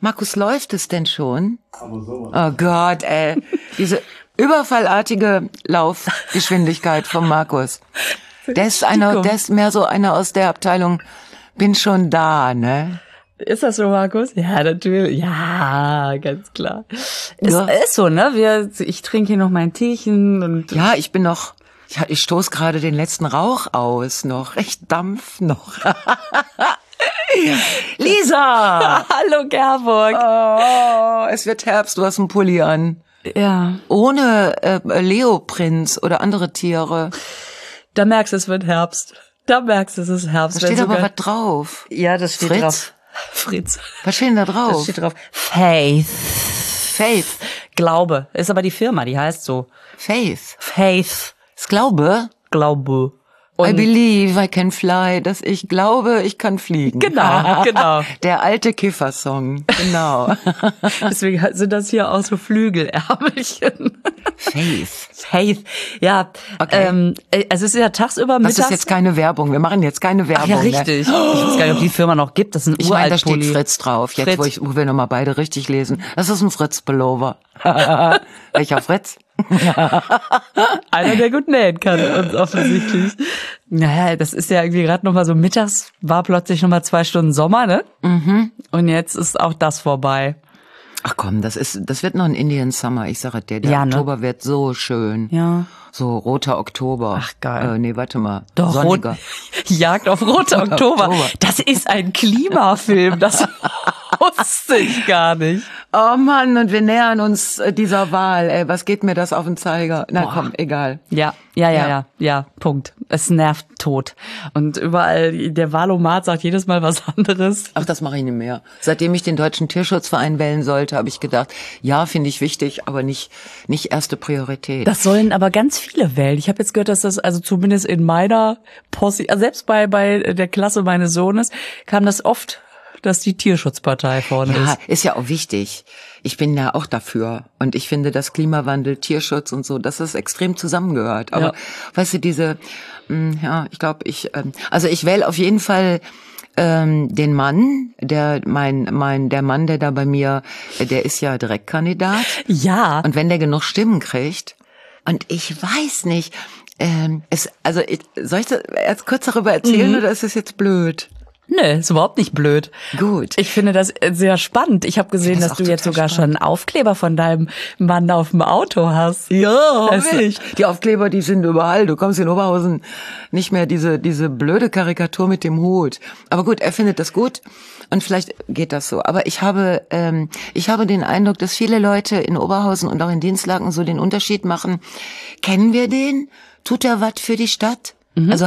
Markus, läuft es denn schon? Aber so. Oh Gott, ey. Diese überfallartige Laufgeschwindigkeit von Markus. Der ist mehr so einer aus der Abteilung, bin schon da, ne? Ist das so, Markus? Ja, natürlich. Ja, ganz klar. Ist so, ne? Ich trinke hier noch mein Teechen und. Ja, ich stoß gerade den letzten Rauch aus noch. Echt Dampf noch. Lisa! Hallo, Gerburg. Oh, es wird Herbst, du hast einen Pulli an. Ja. Ohne Leoprinz oder andere Tiere. Da merkst du, es wird Herbst. Da merkst du, es ist Herbst. Da steht aber was drauf. Ja, das steht Fritz? drauf. Fritz. Was steht denn da drauf? Das steht drauf. Faith. Faith. Glaube. Ist aber die Firma, die heißt so. Faith. Faith. Ist Glaube? Glaube. I believe I can fly, dass ich glaube, ich kann fliegen. Genau. Der alte Kiffer-Song, genau. Deswegen sind das hier auch so Flügelärmelchen. Faith. Ja, okay. Es ist ja tagsüber mittags. Das ist jetzt keine Werbung, wir machen jetzt keine Werbung. Ach ja, richtig. Ne? Ich weiß gar nicht, ob die Firma noch gibt, das ist ein uralt da steht Fritz drauf, jetzt Fritz. Wo wir nochmal beide richtig lesen. Das ist ein Fritz-Pullover. Welcher Fritz? Einer, der gut nähen kann, uns offensichtlich. Naja, das ist ja irgendwie gerade nochmal so mittags, war plötzlich nochmal 2 Stunden Sommer, ne? Mhm. Und jetzt ist auch das vorbei. Ach komm, das wird noch ein Indian Summer, ich sage dir, der Oktober wird so schön. Ja. So roter Oktober. Ach geil. Nee, warte mal. Doch, sonniger. Jagd auf roter Oktober. Das ist ein Klimafilm, das wusste ich gar nicht. Oh Mann, und wir nähern uns dieser Wahl. Ey, was geht mir das auf den Zeiger? Na komm, egal. Ja, Punkt. Es nervt tot. Und überall, der Wahlomat sagt jedes Mal was anderes. Ach, das mache ich nicht mehr. Seitdem ich den Deutschen Tierschutzverein wählen sollte, habe ich gedacht, ja, finde ich wichtig, aber nicht erste Priorität. Das sollen aber ganz viele wählen. Ich habe jetzt gehört, dass das, also zumindest in meiner Posse, also selbst bei der Klasse meines Sohnes, kam das oft, dass die Tierschutzpartei vorne ist. Ja, ist ja auch wichtig. Ich bin ja auch dafür. Und ich finde, dass Klimawandel, Tierschutz und so, dass das extrem zusammengehört. Aber weißt du, ich glaube, ich wähle auf jeden Fall den Mann, der Mann, der da bei mir, der ist ja Direktkandidat. Ja. Und wenn der genug Stimmen kriegt, und ich weiß nicht, soll ich das erst kurz darüber erzählen oder ist das jetzt blöd? Nee, ist überhaupt nicht blöd. Gut. Ich finde das sehr spannend. Ich habe gesehen, dass du jetzt sogar schon einen Aufkleber von deinem Mann auf dem Auto hast. Ja, wirklich. Die Aufkleber, die sind überall. Du kommst in Oberhausen nicht mehr diese blöde Karikatur mit dem Hut. Aber gut, er findet das gut und vielleicht geht das so. Aber ich habe den Eindruck, dass viele Leute in Oberhausen und auch in Dinslaken so den Unterschied machen. Kennen wir den? Tut er was für die Stadt? Mhm. Also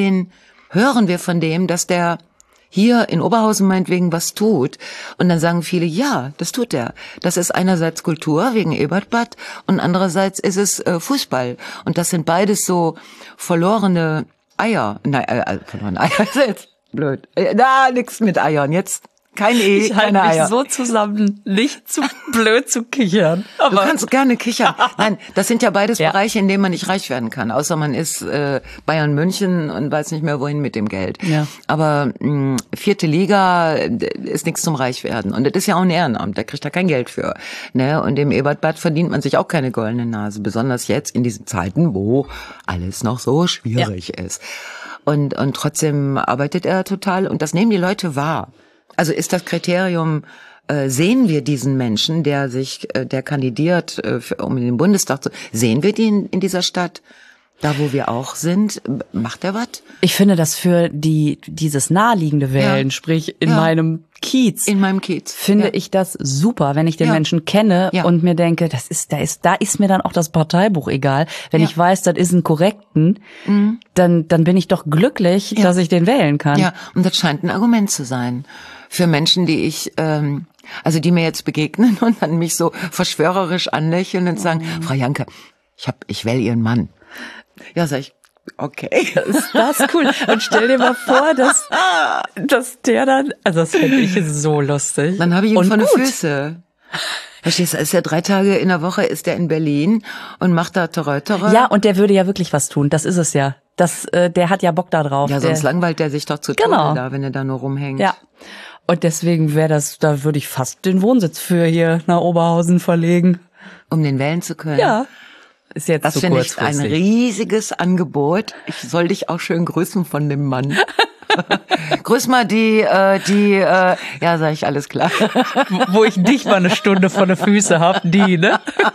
hören wir von dem, dass der hier in Oberhausen meinetwegen was tut. Und dann sagen viele, ja, das tut er. Das ist einerseits Kultur wegen Ebertbad und andererseits ist es Fußball. Und das sind beides so verlorene Eier. Nein, verlorene Eier ist jetzt blöd. Nix mit Eiern. Jetzt kein ich keine halte Eier. mich so zusammen, nicht zu blöd zu kichern. Aber du kannst gerne kichern. Nein, das sind ja beides Bereiche, in denen man nicht reich werden kann. Außer man ist Bayern München und weiß nicht mehr, wohin mit dem Geld. Ja. Aber 4. Liga ist nichts zum Reichwerden. Und das ist ja auch ein Ehrenamt, da kriegt er kein Geld für. Ne? Und im Ebertbad verdient man sich auch keine goldene Nase. Besonders jetzt in diesen Zeiten, wo alles noch so schwierig ist. Und trotzdem arbeitet er total. Und das nehmen die Leute wahr. Also ist das Kriterium, sehen wir diesen Menschen, der kandidiert, um in den Bundestag zu, sehen wir den in dieser Stadt? Da, wo wir auch sind, macht er was? Ich finde das für dieses naheliegende Wählen, sprich in meinem Kiez. In meinem Kiez. Finde ich das super, wenn ich den Menschen kenne und mir denke, da ist mir dann auch das Parteibuch egal. Wenn ich weiß, das ist ein Korrekten, dann bin ich doch glücklich, dass ich den wählen kann. Ja, und das scheint ein Argument zu sein. Für Menschen, die die mir jetzt begegnen und dann mich so verschwörerisch anlächeln und sagen, Frau Janke, ich wähle Ihren Mann. Ja, sag ich, okay. Ist das cool. Und stell dir mal vor, dass der dann, also das fände ich so lustig. Dann habe ich ihn von den Füßen. Verstehst du, ist ja 3 Tage in der Woche, ist er in Berlin und macht da Terreur. Ja, und der würde ja wirklich was tun, das ist es ja. Der hat ja Bock da drauf. Ja, sonst langweilt der sich doch zu Tode da, wenn er da nur rumhängt. Ja. Und deswegen da würde ich fast den Wohnsitz für hier nach Oberhausen verlegen. Um den wählen zu können? Ja. Ist jetzt das so finde ich kurzfristig. ein riesiges Angebot. Ich soll dich auch schön grüßen von dem Mann. Grüß mal ja, sag ich, alles klar. Wo ich dich mal eine Stunde vor den Füßen hab, ne?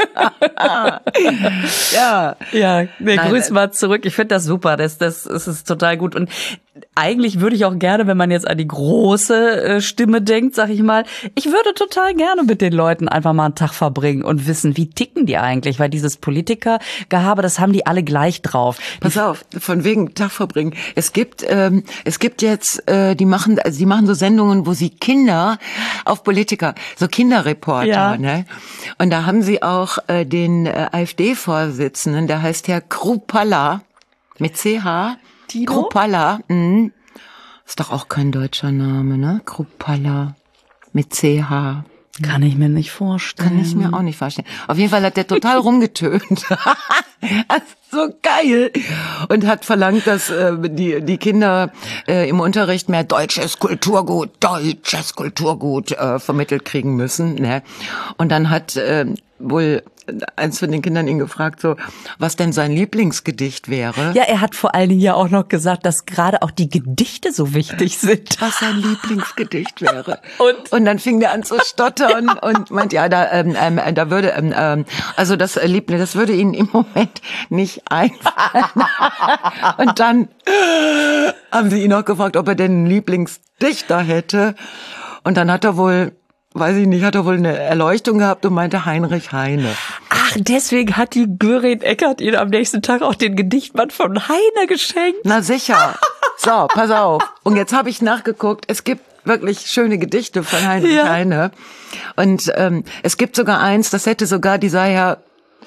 Ja. Ja, grüß mal zurück. Ich finde das super. Das ist total gut. Und eigentlich würde ich auch gerne, wenn man jetzt an die große Stimme denkt, sag ich mal, ich würde total gerne mit den Leuten einfach mal einen Tag verbringen und wissen, wie ticken die eigentlich, weil dieses Politikergehabe, das haben die alle gleich drauf. Pass auf, von wegen Tag verbringen. Es gibt jetzt, die machen so Sendungen, wo sie Kinder auf Politiker, so Kinderreporter, Ja. ne? Und da haben sie auch den AfD-Vorsitzenden, der heißt Herr Kruppalla mit CH. Tino? Kruppalla, ist doch auch kein deutscher Name, ne? Kruppalla mit CH. Kann ich mir nicht vorstellen. Kann ich mir auch nicht vorstellen. Auf jeden Fall hat der total rumgetönt. Das ist so geil. Und hat verlangt, dass die Kinder im Unterricht mehr deutsches Kulturgut vermittelt kriegen müssen. Ne? Und dann hat wohl eins von den Kindern ihn gefragt, so, was denn sein Lieblingsgedicht wäre. Ja, er hat vor allen Dingen ja auch noch gesagt, dass gerade auch die Gedichte so wichtig sind. Was sein Lieblingsgedicht wäre. Und dann fing der an zu stottern und meint, ja, da würde, also das würde Ihnen im Moment nicht einfallen. Und dann haben sie ihn auch gefragt, ob er denn einen Lieblingsdichter hätte. Und dann hat er wohl eine Erleuchtung gehabt und meinte Heinrich Heine. Ach, deswegen hat die Görin Eckert ihn am nächsten Tag auch den Gedichtband von Heine geschenkt. Na sicher. So, pass auf. Und jetzt habe ich nachgeguckt, es gibt wirklich schöne Gedichte von Heinrich Heine. Und es gibt sogar eins, das hätte sogar dieser Herr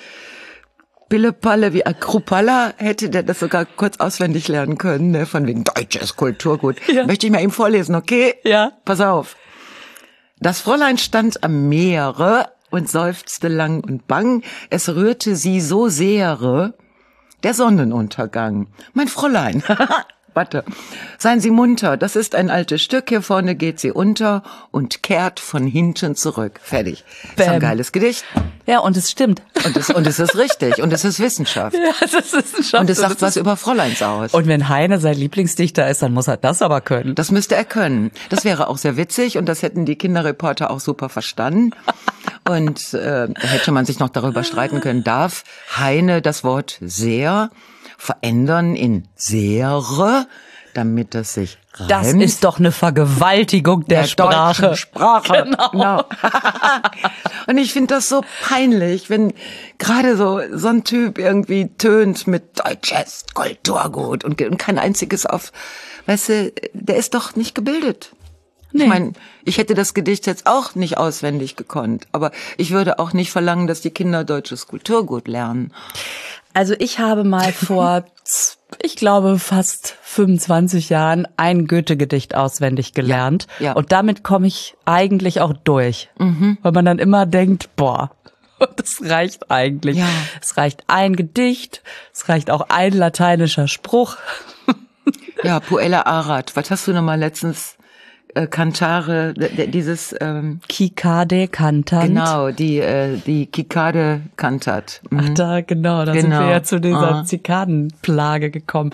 Pillepalle wie Kruppalla, hätte der das sogar kurz auswendig lernen können, ne? Von wegen deutsches Kulturgut. Ja. Möchte ich mal ihm vorlesen, okay? Ja. Pass auf. Das Fräulein stand am Meere und seufzte lang und bang, es rührte sie so sehr der Sonnenuntergang. Mein Fräulein, warte, seien Sie munter, das ist ein altes Stück, hier vorne geht sie unter und kehrt von hinten zurück. Fertig. Das ist ein geiles Gedicht. Ja, und es stimmt. Und es ist richtig und es ist Wissenschaft. Ja, das ist Wissenschaft. Und es sagt was über Fräuleins aus. Und wenn Heine sein Lieblingsdichter ist, dann muss er das aber können. Das müsste er können. Das wäre auch sehr witzig und das hätten die Kinderreporter auch super verstanden. Und hätte man sich noch darüber streiten können, darf Heine das Wort sehr verändern in sehr, damit das sich reimt. Das ist doch eine Vergewaltigung der Sprache. Deutschen Sprache. Genau. Und ich finde das so peinlich, wenn gerade so ein Typ irgendwie tönt mit deutsches Kulturgut und kein einziges weißt du, der ist doch nicht gebildet. Nee. Ich meine, ich hätte das Gedicht jetzt auch nicht auswendig gekonnt, aber ich würde auch nicht verlangen, dass die Kinder deutsches Kulturgut lernen. Also ich habe mal vor, ich glaube, fast 25 Jahren ein Goethe-Gedicht auswendig gelernt. Ja. Und damit komme ich eigentlich auch durch. Weil man dann immer denkt, boah, das reicht eigentlich. Ja. Es reicht ein Gedicht, es reicht auch ein lateinischer Spruch. Ja, Puella Arad. Was hast du noch mal letztens... Cantare, dieses Cicade cantant. Genau, die Cicade cantat. Ach da, genau, da sind wir ja zu dieser Zikadenplage gekommen.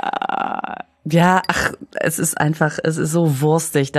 Ja, ach, es ist so wurstig.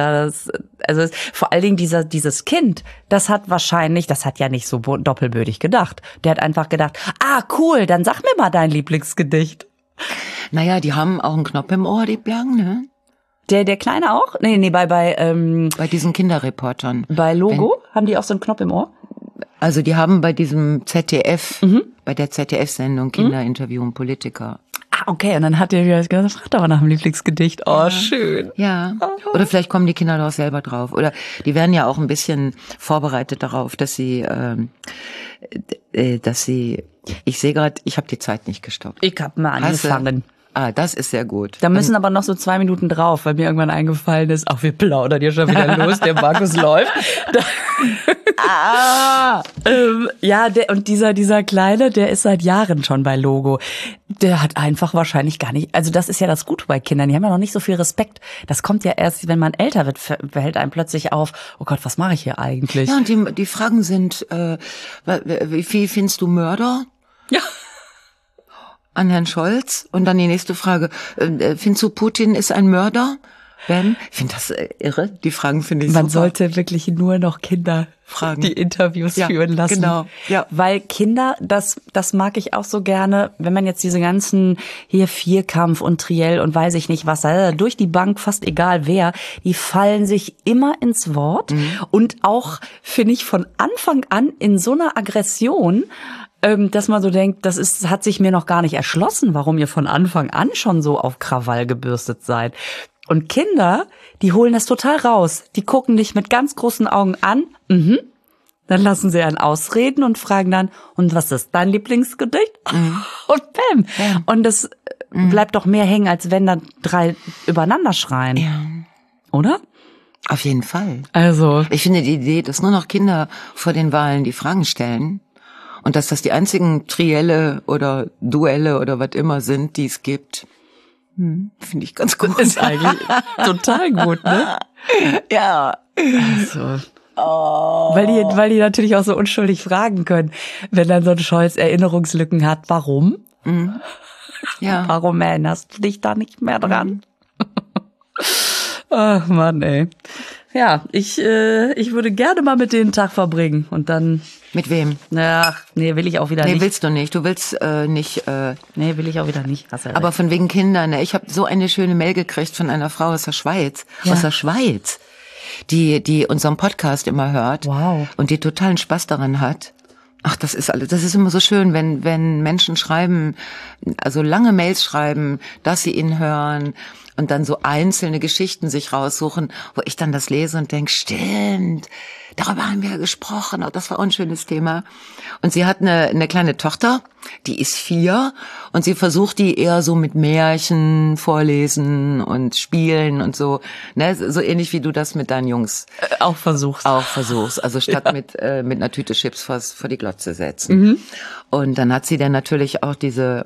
Vor allen Dingen dieses Kind, das hat ja nicht so doppelbödig gedacht. Der hat einfach gedacht, cool, dann sag mir mal dein Lieblingsgedicht. Naja, die haben auch einen Knopf im Ohr, die Blanken, ne? Der Kleine auch? Nee, bei diesen Kinderreportern. Bei Logo haben die auch so einen Knopf im Ohr? Also die haben bei diesem ZDF, bei der ZDF-Sendung Kinderinterview und Politiker. Okay, und dann hat der wieder gesagt, frag doch mal nach dem Lieblingsgedicht. Oh, schön. Ja, oder vielleicht kommen die Kinder doch selber drauf. Oder die werden ja auch ein bisschen vorbereitet darauf, dass sie, ich sehe gerade, ich habe die Zeit nicht gestoppt. Ich habe mal angefangen. Ah, das ist sehr gut. Da müssen aber noch so 2 Minuten drauf, weil mir irgendwann eingefallen ist, ach, wir plaudern hier schon wieder los, der Markus läuft. Und dieser Kleine, der ist seit Jahren schon bei Logo. Der hat einfach wahrscheinlich gar nicht, also das ist ja das Gute bei Kindern, die haben ja noch nicht so viel Respekt. Das kommt ja erst, wenn man älter wird, fällt einem plötzlich auf, oh Gott, was mache ich hier eigentlich? Ja, und die Fragen sind, wie viel findest du Mörder? Ja. An Herrn Scholz. Und dann die nächste Frage, findest du Putin ist ein Mörder? Ben? Ich finde das irre. Die Fragen finde ich Man super. sollte wirklich nur noch Kinder fragen, die Interviews führen lassen. Genau. Ja. Weil Kinder, das mag ich auch so gerne, wenn man jetzt diese ganzen hier Vierkampf und Triell und weiß ich nicht was, durch die Bank fast egal wer, die fallen sich immer ins Wort und auch, finde ich, von Anfang an in so einer Aggression, dass man so denkt, hat sich mir noch gar nicht erschlossen, warum ihr von Anfang an schon so auf Krawall gebürstet seid. Und Kinder, die holen das total raus. Die gucken dich mit ganz großen Augen an. Dann lassen sie einen ausreden und fragen dann, und was ist dein Lieblingsgedicht? Und bam. Ja. Und das bleibt doch mehr hängen, als wenn dann 3 übereinander schreien. Ja. Oder? Auf jeden Fall. Also. Ich finde die Idee, dass nur noch Kinder vor den Wahlen die Fragen stellen und dass das die einzigen Trielle oder Duelle oder was immer sind, die es gibt, finde ich ganz gut. Ist eigentlich total gut, ne? Ja. Also. Oh. Weil die natürlich auch so unschuldig fragen können, wenn dann so ein Scholz Erinnerungslücken hat. Warum? Ja. Warum erinnerst du dich da nicht mehr dran? Ach Mann, ey. Ja, ich würde gerne mal mit denen einen Tag verbringen und dann. Mit wem? Ach, nee, will ich auch wieder nicht. Nee, willst du nicht. Du willst nicht. Nee, will ich auch wieder nicht. Hast ja aber recht. von wegen Kindern. Ne? Ich habe so eine schöne Mail gekriegt von einer Frau aus der Schweiz. Ja. Aus der Schweiz. Die unseren Podcast immer hört. Wow. Und die totalen Spaß daran hat. Ach, das ist alles. Das ist immer so schön, wenn Menschen schreiben, also lange Mails schreiben, dass sie ihn hören und dann so einzelne Geschichten sich raussuchen, wo ich dann das lese und denke, stimmt, darüber haben wir ja gesprochen, auch das war auch ein schönes Thema. Und sie hat eine kleine Tochter, die ist 4 und sie versucht die eher so mit Märchen vorlesen und spielen und so, ne, so ähnlich wie du das mit deinen Jungs auch versuchst. Also statt mit einer Tüte Chips vor die Glotze setzen. Und dann hat sie dann natürlich auch diese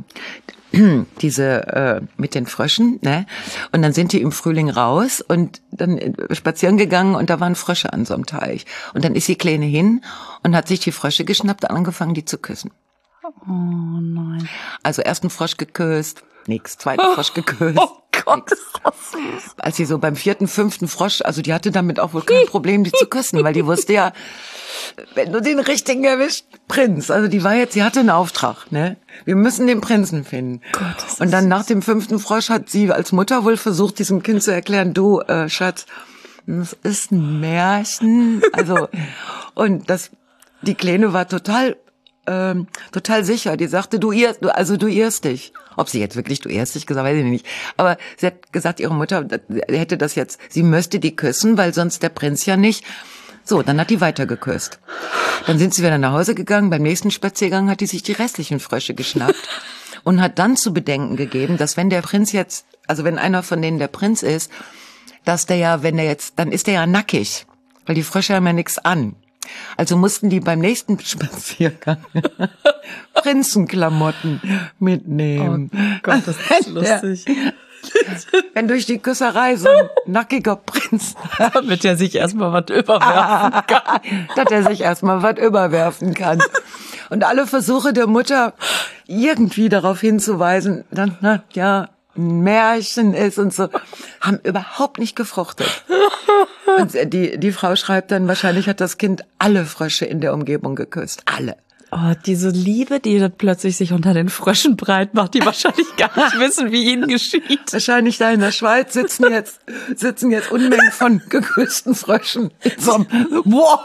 mit den Fröschen, ne? Und dann sind die im Frühling raus und dann spazieren gegangen und da waren Frösche an so einem Teich. Und dann ist die Kleine hin und hat sich die Frösche geschnappt und angefangen, die zu küssen. Oh nein. Also ersten Frosch geküsst, nix, zweiten Frosch geküsst. Oh Gott, nix. Als sie so beim 4., 5. Frosch, also die hatte damit auch wohl kein Problem, die zu küssen, weil die wusste ja, wenn du den richtigen erwischt, Prinz. Also sie hatte einen Auftrag, ne? Wir müssen den Prinzen finden. Gott, und dann nach dem 5. Frosch hat sie als Mutter wohl versucht, diesem Kind zu erklären, du, Schatz, das ist ein Märchen. Also, und die Kleine war total sicher. Die sagte, du irrst dich. Ob sie jetzt wirklich du irrst dich gesagt, weiß ich nicht. Aber sie hat gesagt, ihre Mutter hätte das jetzt, sie müsste die küssen, weil sonst der Prinz ja nicht. So, dann hat die weiter geküsst. Dann sind sie wieder nach Hause gegangen. Beim nächsten Spaziergang hat die sich die restlichen Frösche geschnappt und hat dann zu bedenken gegeben, dass wenn der Prinz jetzt, also wenn einer von denen der Prinz ist, dass der ja, dann ist der ja nackig, weil die Frösche haben ja nichts an. Also mussten die beim nächsten Spaziergang Prinzenklamotten mitnehmen. Oh Gott, das ist lustig. Wenn durch die Küsserei so ein nackiger Prinz, damit er sich erstmal was überwerfen kann. Dass er sich erstmal was überwerfen kann. Und alle Versuche der Mutter, irgendwie darauf hinzuweisen, dass ja ein Märchen ist und so, haben überhaupt nicht gefruchtet. Und die Frau schreibt dann, wahrscheinlich hat das Kind alle Frösche in der Umgebung geküsst. Alle. Oh, diese Liebe, die dann plötzlich sich unter den Fröschen breit macht, die wahrscheinlich gar nicht wissen, wie ihnen geschieht. Wahrscheinlich da in der Schweiz sitzen jetzt Unmengen von geküssten Fröschen. Boah,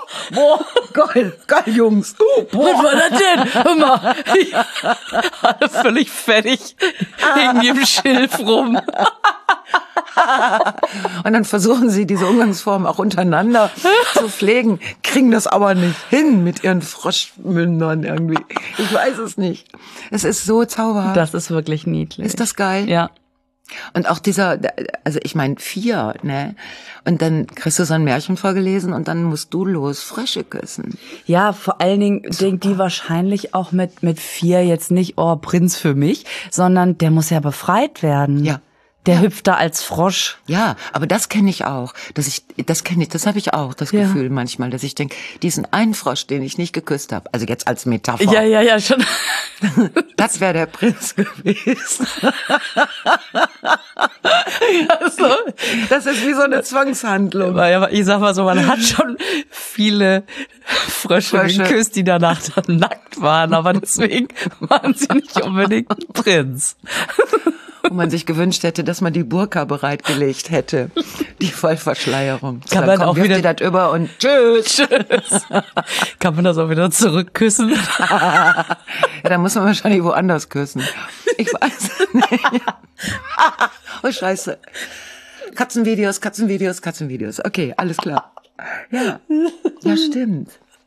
geil, Jungs. Was war das denn? Hör mal, alle völlig fertig, hängen im Schilf rum. Und dann versuchen sie, diese Umgangsformen auch untereinander zu pflegen, kriegen das aber nicht hin mit ihren Froschmündern irgendwie. Ich weiß es nicht. Es ist so zauberhaft. Das ist wirklich niedlich. Ist das geil? Ja. Und auch dieser, also ich meine 4, ne? Und dann kriegst du so ein Märchen vorgelesen und dann musst du los Frösche küssen. Ja, vor allen Dingen denkt die wahrscheinlich auch mit 4 jetzt nicht, oh, Prinz für mich, sondern der muss ja befreit werden. Ja. Der hüpft da als Frosch. Ja, aber das kenne ich auch. Das habe ich auch, das Gefühl manchmal, dass ich denke, diesen einen Frosch, den ich nicht geküsst habe, also jetzt als Metapher. Ja, schon. Das wäre der Prinz gewesen. Also, das ist wie so eine Zwangshandlung. Ich sag mal so, man hat schon viele Frösche geküsst, die danach dann nackt waren, aber deswegen waren sie nicht unbedingt ein Prinz. Wo man sich gewünscht hätte, dass man die Burka bereitgelegt hätte. Die Vollverschleierung. Kann man auch wieder das über und tschüss. Kann man das auch wieder zurückküssen? Ja, da muss man wahrscheinlich woanders küssen. Ich weiß nicht. Oh, scheiße. Katzenvideos. Okay, alles klar. Ja. Ja, stimmt.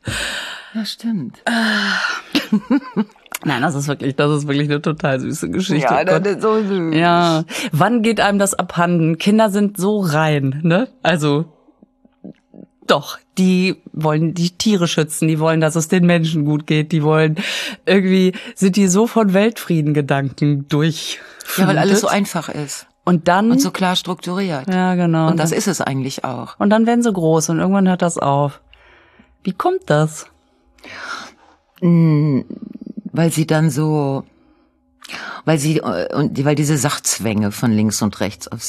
Nein, das ist wirklich eine total süße Geschichte. Ja, das ist so süß. Ja. Wann geht einem das abhanden? Kinder sind so rein, ne? Also, doch, die wollen die Tiere schützen, die wollen, dass es den Menschen gut geht, sind die so von Weltfriedengedanken durchflutet. Ja, weil alles so einfach ist. Und so klar strukturiert. Ja, genau. Und das ist es eigentlich auch. Und dann werden sie groß und irgendwann hört das auf. Wie kommt das? Weil sie dann weil diese Sachzwänge von links und rechts auf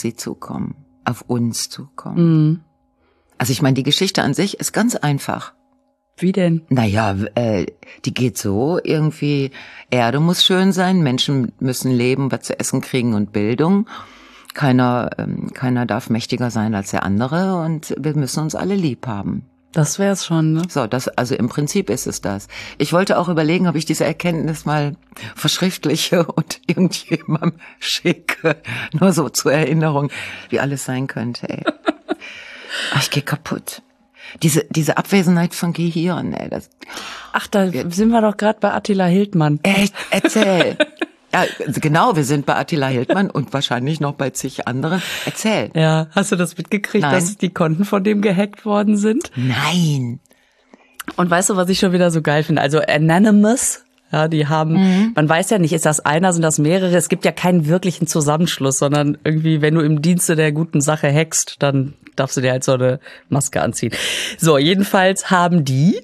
uns zukommen. Mhm. Also ich meine, die Geschichte an sich ist ganz einfach. Wie denn? Naja, die geht so irgendwie, Erde muss schön sein, Menschen müssen leben, was zu essen kriegen und Bildung. Keiner darf mächtiger sein als der andere und wir müssen uns alle lieb haben. Das wär's schon, ne? So, also im Prinzip ist es das. Ich wollte auch überlegen, ob ich diese Erkenntnis mal verschriftliche und irgendjemandem schicke. Nur so zur Erinnerung, wie alles sein könnte, ey. Ach, ich geh kaputt. Diese Abwesenheit von Gehirn, ey. Ach, da sind wir doch gerade bei Attila Hildmann. Echt? Erzähl. Ja, genau, wir sind bei Attila Hildmann und wahrscheinlich noch bei zig anderen. Erzähl. Ja, hast du das mitgekriegt, Nein. dass die Konten von dem gehackt worden sind? Nein. Und weißt du, was ich schon wieder so geil finde? Also Anonymous, ja, die haben, man weiß ja nicht, ist das einer, sind das mehrere? Es gibt ja keinen wirklichen Zusammenschluss, sondern irgendwie, wenn du im Dienste der guten Sache hackst, dann darfst du dir halt so eine Maske anziehen. So, jedenfalls haben die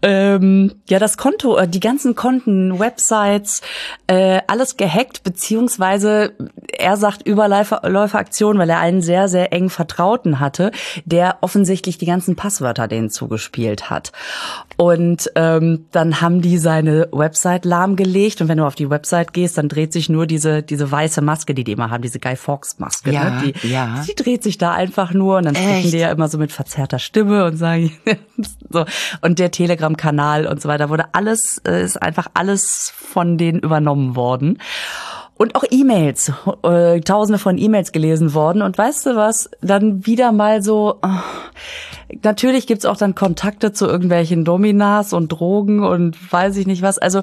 das Konto, die ganzen Konten, Websites, alles gehackt, beziehungsweise er sagt Überläuferaktion, weil er einen sehr, sehr eng Vertrauten hatte, der offensichtlich die ganzen Passwörter denen zugespielt hat. Und dann haben die seine Website lahmgelegt und wenn du auf die Website gehst, dann dreht sich nur diese weiße Maske, die immer haben, diese Guy Fawkes Maske. Ja, ne? ja. Die dreht sich da einfach nur und dann sprechen die ja immer so mit verzerrter Stimme und sagen so. Und der Telegram-Kanal und so weiter ist einfach alles von denen übernommen worden. Und auch E-Mails, tausende von E-Mails gelesen worden. Und weißt du was, dann wieder mal so, natürlich gibt's auch dann Kontakte zu irgendwelchen Dominas und Drogen und weiß ich nicht was. Also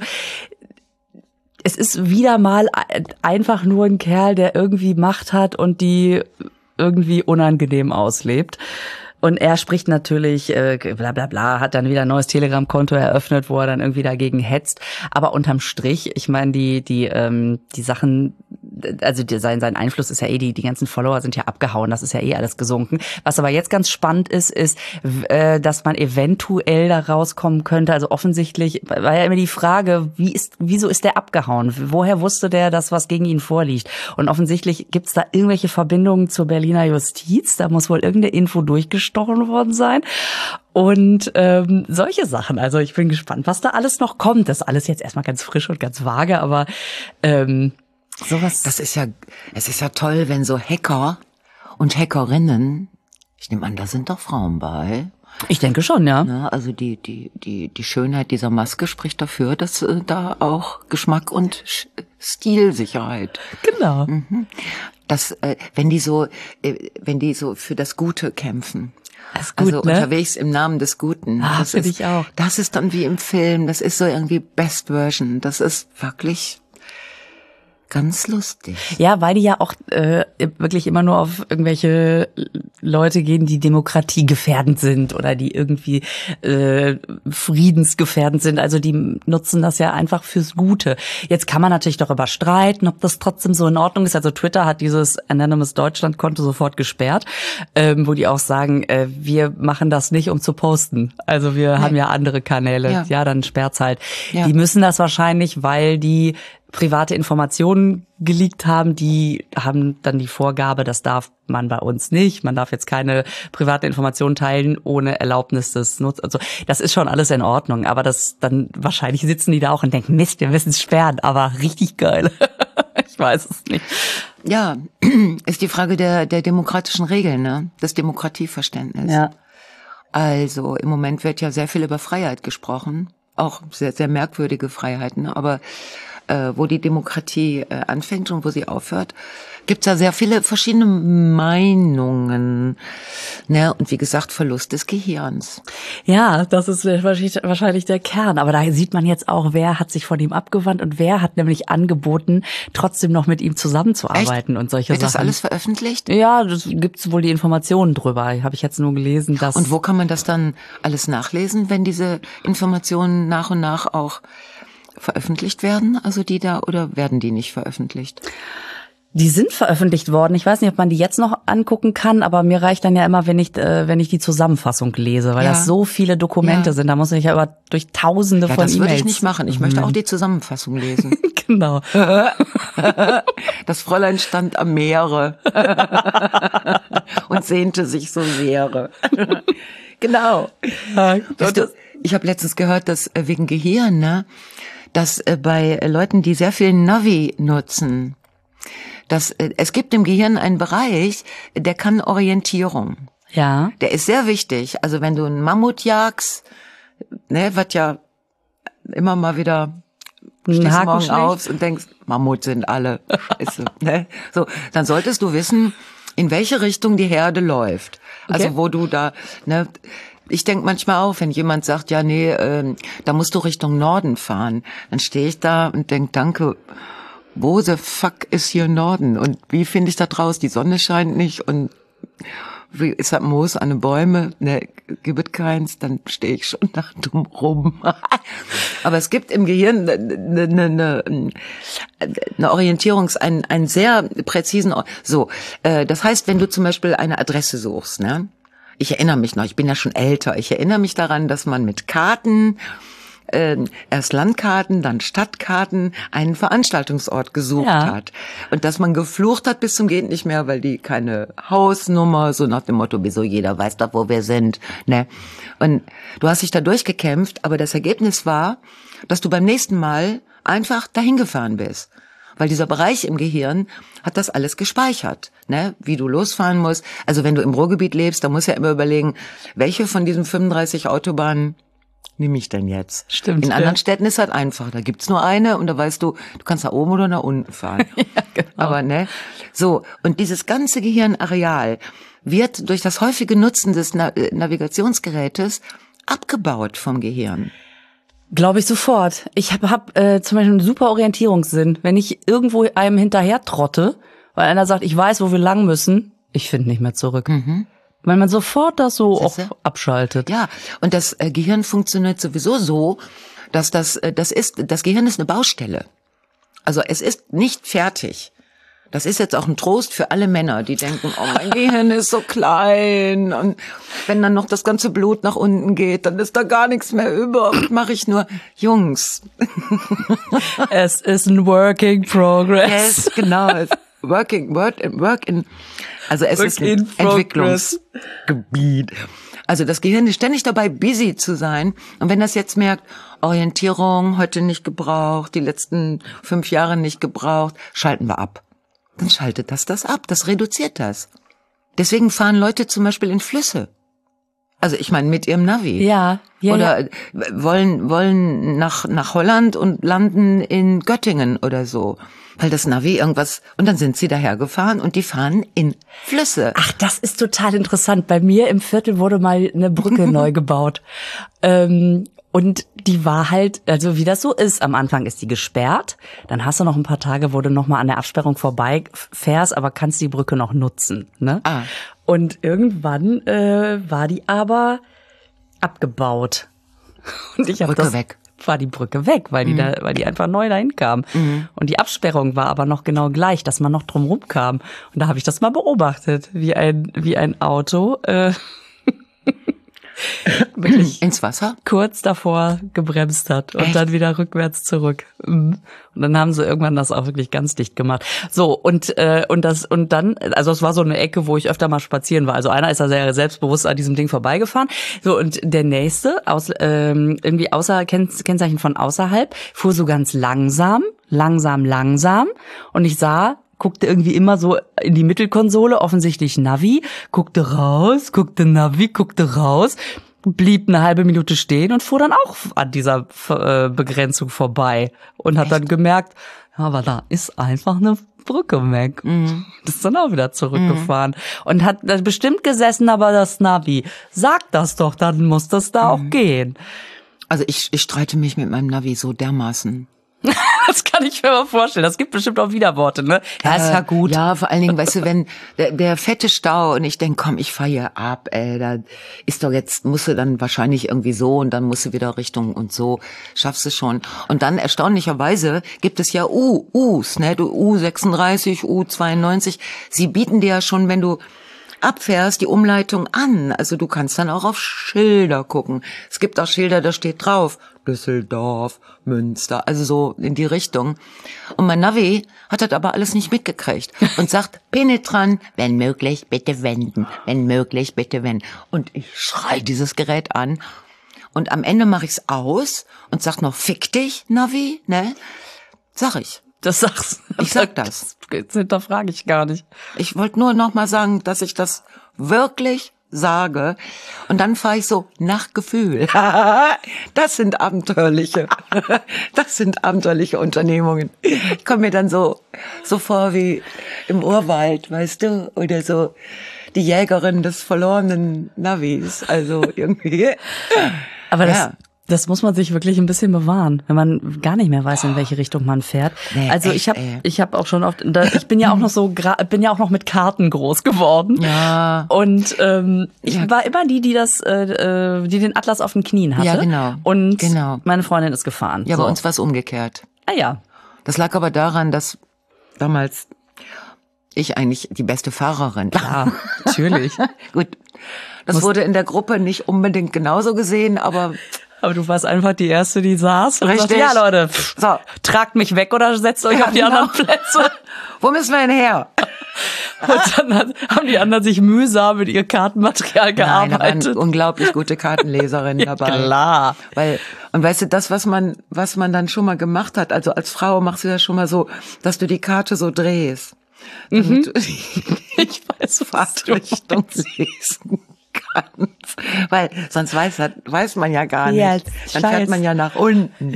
es ist wieder mal einfach nur ein Kerl, der irgendwie Macht hat und die irgendwie unangenehm auslebt. Und er spricht natürlich, bla bla bla, hat dann wieder ein neues Telegram-Konto eröffnet, wo er dann irgendwie dagegen hetzt. Aber unterm Strich, ich meine, die Sachen, also sein Einfluss ist ja die ganzen Follower sind ja abgehauen, das ist ja alles gesunken. Was aber jetzt ganz spannend ist, dass man eventuell da rauskommen könnte. Also offensichtlich war ja immer die Frage, wieso ist der abgehauen? Woher wusste der, dass was gegen ihn vorliegt? Und offensichtlich gibt's da irgendwelche Verbindungen zur Berliner Justiz. Da muss wohl irgendeine Info durchgestochen worden sein. Und solche Sachen. Also ich bin gespannt, was da alles noch kommt. Das ist alles jetzt erstmal ganz frisch und ganz vage, aber sowas. Es ist ja toll, wenn so Hacker und Hackerinnen, ich nehme an, da sind doch Frauen bei. Ich denke schon, ja. Also die Schönheit dieser Maske spricht dafür, dass da auch Geschmack und Stilsicherheit. Genau. dass wenn die so für das Gute kämpfen. Das ist gut, also ne? unterwegs im Namen des Guten. Das finde ich auch. Das ist dann wie im Film, das ist so irgendwie Best Version. Das ist wirklich ganz lustig. Ja, weil die ja auch wirklich immer nur auf irgendwelche Leute gehen, die demokratiegefährdend sind oder die irgendwie friedensgefährdend sind. Also die nutzen das ja einfach fürs Gute. Jetzt kann man natürlich darüber streiten, ob das trotzdem so in Ordnung ist. Also Twitter hat dieses Anonymous Deutschland-Konto sofort gesperrt, wo die auch sagen, wir machen das nicht, um zu posten. Also wir haben ja andere Kanäle. Ja, dann sperrt's halt. Ja. Die müssen das wahrscheinlich, weil die private Informationen geleakt haben, die haben dann die Vorgabe, das darf man bei uns nicht. Man darf jetzt keine private Informationen teilen ohne Erlaubnis des Nutzers. Also das ist schon alles in Ordnung, aber das dann wahrscheinlich sitzen die da auch und denken, Mist, wir müssen es sperren, aber richtig geil. Ich weiß es nicht. Ja, ist die Frage der demokratischen Regeln, ne? Das Demokratieverständnis. Ja. Also im Moment wird ja sehr viel über Freiheit gesprochen, auch sehr, sehr merkwürdige Freiheiten, aber wo die Demokratie anfängt und wo sie aufhört, gibt's da sehr viele verschiedene Meinungen. Ne? Und wie gesagt, Verlust des Gehirns. Ja, das ist wahrscheinlich der Kern. Aber da sieht man jetzt auch, wer hat sich von ihm abgewandt und wer hat nämlich angeboten, trotzdem noch mit ihm zusammenzuarbeiten. Echt? Und solche Sachen. Wird das alles veröffentlicht? Ja, das gibt's wohl die Informationen drüber. Habe ich jetzt nur gelesen, dass... Und wo kann man das dann alles nachlesen, wenn diese Informationen nach und nach auch veröffentlicht werden, also die da, oder werden die nicht veröffentlicht? Die sind veröffentlicht worden. Ich weiß nicht, ob man die jetzt noch angucken kann, aber mir reicht dann ja immer, wenn ich die Zusammenfassung lese, weil das so viele Dokumente sind. Da muss ich ja über durch Tausende von E-Mails. Das würde ich nicht machen. Ich möchte auch die Zusammenfassung lesen. Genau. Das Fräulein stand am Meere und sehnte sich so sehr. Genau. Ich habe letztens gehört, dass wegen Gehirn, ne, dass bei Leuten, die sehr viel Navi nutzen, dass es gibt im Gehirn einen Bereich, der kann Orientierung. Ja. Der ist sehr wichtig. Also wenn du einen Mammut jagst, ne, was ja immer mal wieder stehst morgen auf und denkst, Mammut sind alle. Scheiße, ne? So, dann solltest du wissen, in welche Richtung die Herde läuft. Also okay. Wo du da, ne, ich denk manchmal auch, wenn jemand sagt, ja, nee, da musst du Richtung Norden fahren, dann stehe ich da und denk, danke, wo the fuck ist hier Norden? Und wie finde ich da draus? Die Sonne scheint nicht und wie ist das Moos an den Bäumen? Ne, gibt es keins, dann stehe ich schon nach dumm rum. Aber es gibt im Gehirn eine einen sehr präzisen, das heißt, wenn du zum Beispiel eine Adresse suchst, ne? Ich erinnere mich noch, ich bin ja schon älter, ich erinnere mich daran, dass man mit Karten, erst Landkarten, dann Stadtkarten, einen Veranstaltungsort gesucht hat. Und dass man geflucht hat bis zum geht nicht mehr, weil die keine Hausnummer, so nach dem Motto, wieso jeder weiß doch, wo wir sind, ne? Und du hast dich da durchgekämpft, aber das Ergebnis war, dass du beim nächsten Mal einfach dahin gefahren bist. Weil dieser Bereich im Gehirn hat das alles gespeichert, ne? Wie du losfahren musst. Also wenn du im Ruhrgebiet lebst, da musst du ja immer überlegen, welche von diesen 35 Autobahnen nehme ich denn jetzt? Stimmt. In anderen Städten ist halt einfach. Da gibt's nur eine und da weißt du, du kannst nach oben oder nach unten fahren. Ja, genau. Aber ne? So, und dieses ganze Gehirnareal wird durch das häufige Nutzen des Navigationsgerätes abgebaut vom Gehirn. Glaube ich sofort. Ich hab zum Beispiel einen super Orientierungssinn. Wenn ich irgendwo einem hinterher trotte, weil einer sagt, ich weiß, wo wir lang müssen, ich finde nicht mehr zurück. Mhm. Weil man sofort das so auch abschaltet. Ja, und das Gehirn funktioniert sowieso so, dass das Gehirn ist eine Baustelle. Also es ist nicht fertig. Das ist jetzt auch ein Trost für alle Männer, die denken, oh, mein Gehirn ist so klein und wenn dann noch das ganze Blut nach unten geht, dann ist da gar nichts mehr über und mache ich nur Jungs. Es ist ein Work in Progress. Yes, genau. Also es ist ein Entwicklungsgebiet. Also das Gehirn ist ständig dabei, busy zu sein. Und wenn das jetzt merkt, Orientierung heute nicht gebraucht, die letzten 5 Jahre nicht gebraucht, schalten wir ab. Dann schaltet das ab, das reduziert das. Deswegen fahren Leute zum Beispiel in Flüsse. Also ich meine mit ihrem Navi. Ja. Oder wollen nach Holland und landen in Göttingen oder so. weil das Navi irgendwas, und dann sind sie dahergefahren und die fahren in Flüsse. Ach, das ist total interessant. Bei mir im Viertel wurde mal eine Brücke neu gebaut. Und die war halt, also wie das so ist, am Anfang ist die gesperrt, dann hast du noch ein paar Tage, wo du noch mal an der Absperrung vorbeifährst, aber kannst die Brücke noch nutzen, ne? Ah. Und irgendwann war die aber abgebaut. Und ich habe Brücke weg. War die Brücke weg, weil die einfach neu dahin kam. Und die Absperrung war aber noch genau gleich, dass man noch drumherum kam. Und da habe ich das mal beobachtet, wie ein Auto wirklich Ins Wasser? kurz davor gebremst hat und dann wieder rückwärts zurück. Und dann haben sie irgendwann das auch wirklich ganz dicht gemacht. So, und dann, also es war so eine Ecke, wo ich öfter mal spazieren war. Also einer ist da sehr selbstbewusst an diesem Ding vorbeigefahren. So, und der nächste, irgendwie außer Kennzeichen von außerhalb, fuhr so ganz langsam. Und ich guckte irgendwie immer so in die Mittelkonsole, offensichtlich Navi, guckte raus, blieb eine halbe Minute stehen und fuhr dann auch an dieser Begrenzung vorbei und hat dann gemerkt, ja, aber da ist einfach eine Brücke weg. Das ist dann auch wieder zurückgefahren und hat bestimmt gesessen, aber das Navi sagt das doch, dann muss das da auch gehen. Also ich streite mich mit meinem Navi so dermaßen. Das kann ich mir mal vorstellen. Das gibt bestimmt auch Widerworte, ne? Ja, ist ja gut. Ja, vor allen Dingen, weißt du, wenn der fette Stau und ich denk, komm, ich fahr hier ab, da ist doch jetzt, musst du dann wahrscheinlich irgendwie so und dann musst du wieder Richtung und so, schaffst du schon. Und dann erstaunlicherweise gibt es ja U's, ne, du U36, U92, sie bieten dir ja schon, wenn du abfährst, die Umleitung an. Also du kannst dann auch auf Schilder gucken. Es gibt auch Schilder, da steht drauf Düsseldorf, Münster, also so in die Richtung. Und mein Navi hat das aber alles nicht mitgekriegt und sagt penetrant, wenn möglich, bitte wenden, wenn möglich, bitte wenden. Und ich schrei dieses Gerät an und am Ende mache ich's aus und sag noch, fick dich, Navi, ne? Sag ich. Das sagst du. Ich sag das. Das hinterfrage ich gar nicht. Ich wollte nur noch mal sagen, dass ich das wirklich sage. Und dann fahre ich so nach Gefühl. Das sind abenteuerliche Unternehmungen. Ich komme mir dann so vor wie im Urwald, weißt du, oder so die Jägerin des verlorenen Navis. Also irgendwie. Aber das muss man sich wirklich ein bisschen bewahren, wenn man gar nicht mehr weiß, in welche Richtung man fährt. Nee, also echt, ich habe auch schon oft, ich bin ja auch noch mit Karten groß geworden. Ja. Und ich war immer die den Atlas auf den Knien hatte. Ja, genau. Und meine Freundin ist gefahren. Ja, so. Bei uns war es umgekehrt. Ah ja. Das lag aber daran, dass damals ich eigentlich die beste Fahrerin war. Ja, natürlich. Gut, das wurde in der Gruppe nicht unbedingt genauso gesehen, aber du warst einfach die Erste, die saß und richtig. sagte, ja Leute, tragt mich weg oder setzt euch auf die anderen Plätze. Wo müssen wir denn her? Und dann haben die anderen sich mühsam mit ihr Kartenmaterial gearbeitet. Nein, da waren unglaublich gute Kartenleserinnen dabei. Klar. Und weißt du, das, was man dann schon mal gemacht hat, also als Frau machst du ja schon mal so, dass du die Karte so drehst. Damit du ich weiß, Fahrtrichtung lesen kannst. Weil sonst weiß man ja gar nicht. Ja, dann fährt man ja nach unten.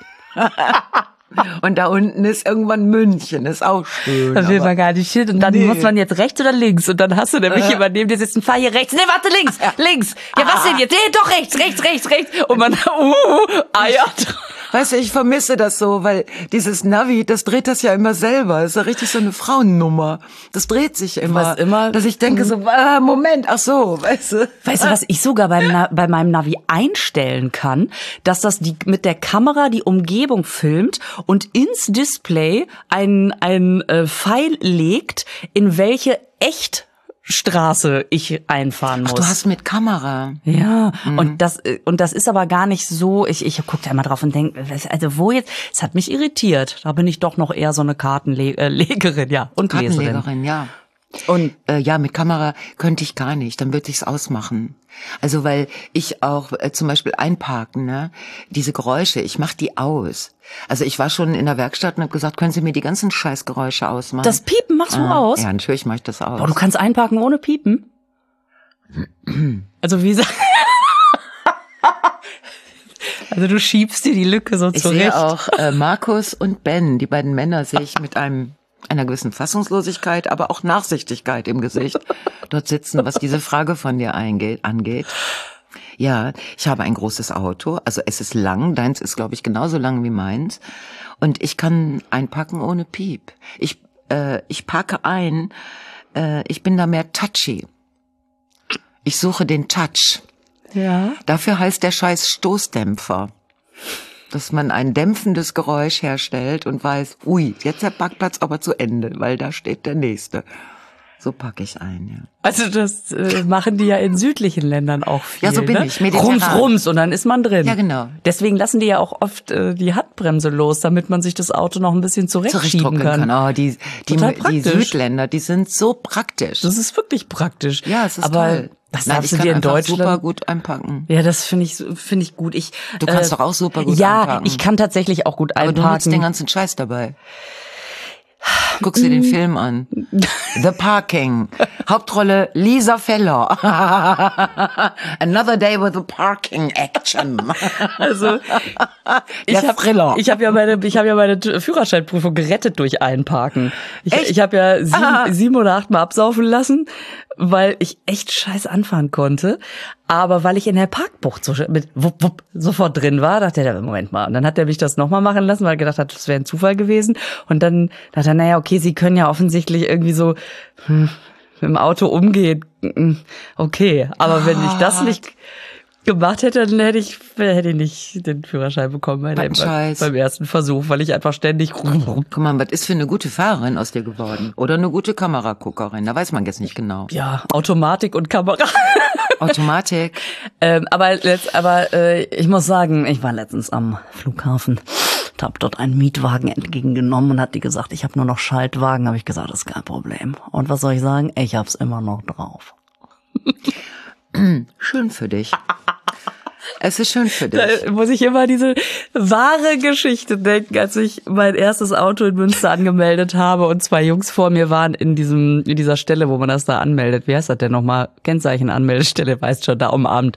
Und da unten ist irgendwann München, ist auch schön. Da will man gar nicht hin. Und dann muss man jetzt rechts oder links. Und dann hast du nämlich jemand neben dir sitzen, fahr hier rechts. Nee, warte, links. Ja, was denn jetzt? Nee, doch rechts. Und man, eiert. Weißt du, ich vermisse das so, weil dieses Navi, das dreht das ja immer selber. Das ist ja richtig so eine Frauennummer. Das dreht sich immer. Dass ich denke so, Moment, ach so, weißt du. Weißt du, was ich sogar bei meinem Navi einstellen kann? Dass das mit der Kamera die Umgebung filmt und ins Display ein Pfeil legt, in welche Straße ich einfahren muss. Ach, du hast mit Kamera. Ja, und das ist aber gar nicht so, ich gucke da immer drauf und denke, also wo jetzt, es hat mich irritiert. Da bin ich doch noch eher so eine Kartenlegerin, ja, und Kartenlegerin, ja. Und mit Kamera könnte ich gar nicht, dann würde ich's ausmachen. Also weil ich auch zum Beispiel einparken, ne, diese Geräusche, ich mach die aus. Also ich war schon in der Werkstatt und habe gesagt, können Sie mir die ganzen Scheißgeräusche ausmachen? Das Piepen machst du aus? Ja, natürlich mach ich das aus. Boah, du kannst einparken ohne Piepen? Also wie Also du schiebst dir die Lücke so Ich zurecht. sehe auch Markus und Ben, die beiden Männer sehe ich mit einer gewissen Fassungslosigkeit, aber auch Nachsichtigkeit im Gesicht dort sitzen, was diese Frage von dir angeht. Ja, ich habe ein großes Auto, also es ist lang, deins ist, glaube ich, genauso lang wie meins und ich kann einpacken ohne Piep. Ich parke ein, ich bin da mehr touchy. Ich suche den Touch. Ja. Dafür heißt der Scheiß Stoßdämpfer. Dass man ein dämpfendes Geräusch herstellt und weiß, ui, jetzt der Parkplatz aber zu Ende, weil da steht der nächste. So packe ich ein, ja. Also das machen die ja in südlichen Ländern auch viel. Ja, so bin ne? ich, mediterran. Rums und dann ist man drin. Ja, genau. Deswegen lassen die ja auch oft die Handbremse los, damit man sich das Auto noch ein bisschen zurechtschieben kann. Oh, die praktisch. Südländer, die sind so praktisch. Das ist wirklich praktisch. Ja, es ist aber toll. Das Nein, darfst ich du kann dir in einfach Deutschland super gut einpacken. Ja, das finde ich gut. Du kannst doch auch super gut einpacken. Ja, ich kann tatsächlich auch gut einparken. Aber du nutzt den ganzen Scheiß dabei. Guckst dir den Film an. The Parking. Hauptrolle Lisa Feller. Another day with the parking action. Also ich habe ja meine Führerscheinprüfung gerettet durch Einparken. Ich habe ja 7 oder 8 Mal absaufen lassen, weil ich echt scheiß anfahren konnte. Aber weil ich in der Parkbucht so mit wupp, wupp sofort drin war, dachte er, Moment mal. Und dann hat er mich das nochmal machen lassen, weil er gedacht hat, das wäre ein Zufall gewesen. Und dann dachte er, naja, okay, sie können ja offensichtlich irgendwie so mit dem Auto umgehen. Okay, aber wenn ich das nicht gemacht hätte, dann hätte ich nicht den Führerschein bekommen beim ersten Versuch, weil ich einfach ständig Guck mal, was ist für eine gute Fahrerin aus dir geworden? Oder eine gute Kameraguckerin? Da weiß man jetzt nicht genau. Ja, Automatik und Kamera. Automatik. Aber ich muss sagen, ich war letztens am Flughafen und habe dort einen Mietwagen entgegengenommen und hat die gesagt, ich habe nur noch Schaltwagen. Habe ich gesagt, das ist kein Problem. Und was soll ich sagen? Ich hab's immer noch drauf. Schön für dich. Es ist schön für dich. Da muss ich immer diese wahre Geschichte denken, als ich mein erstes Auto in Münster angemeldet habe und 2 Jungs vor mir waren in dieser Stelle, wo man das da anmeldet. Wie heißt das denn nochmal? Kennzeichen-Anmeldestelle, weißt schon, da am Abend.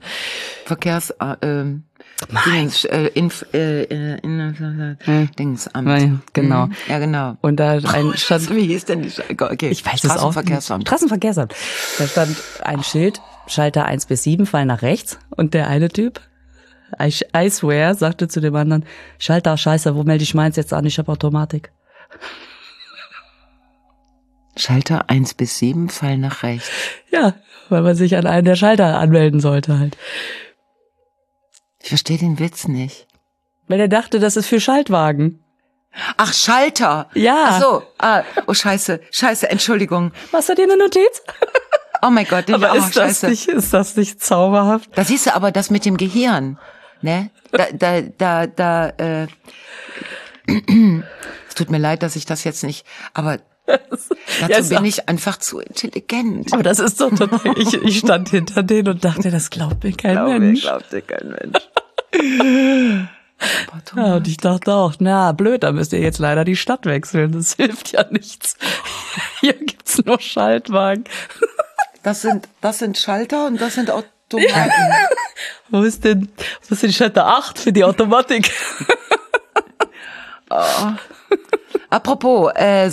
Dingsamt. Genau. Ja, genau. Und da stand, wie hieß denn die okay. Ich weiß es auch. Straßenverkehrsamt. Da stand ein Schild, Schalter 1 bis 7 fallen nach rechts. Und der eine Typ, I swear, sagte zu dem anderen, Schalter, scheiße, wo melde ich meins jetzt an? Ich hab Automatik. Schalter 1 bis 7 fallen nach rechts. Ja, weil man sich an einen der Schalter anmelden sollte halt. Ich verstehe den Witz nicht. Weil er dachte, das ist für Schaltwagen. Ach, Schalter. Ja. Ach so. Oh, scheiße, Entschuldigung. Machst du dir eine Notiz? Oh mein Gott, aber ist das nicht zauberhaft? Da siehst du aber das mit dem Gehirn, ne? Es tut mir leid, dass ich das jetzt nicht, aber dazu bin ich einfach zu intelligent. Aber das ist doch ich stand hinter denen und dachte, das glaubt mir kein Mensch. Glaubt dir kein Mensch. Ja, und ich dachte auch, na blöd, da müsst ihr jetzt leider die Stadt wechseln. Das hilft ja nichts. Hier gibt's nur Schaltwagen. Das sind Schalter und das sind Automaten. Wo ist denn Schalter 8 für die Automatik? Oh. Apropos